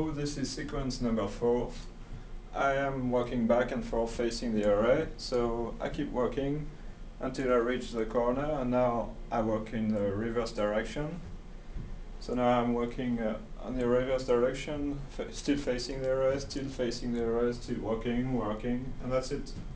Hello, this is sequence number 4. I am walking back and forth facing the array, so I keep walking until I reach the corner, and now I walk in the reverse direction. So now I'm walking on the reverse direction, still facing the array, still facing the array, still walking, and that's it.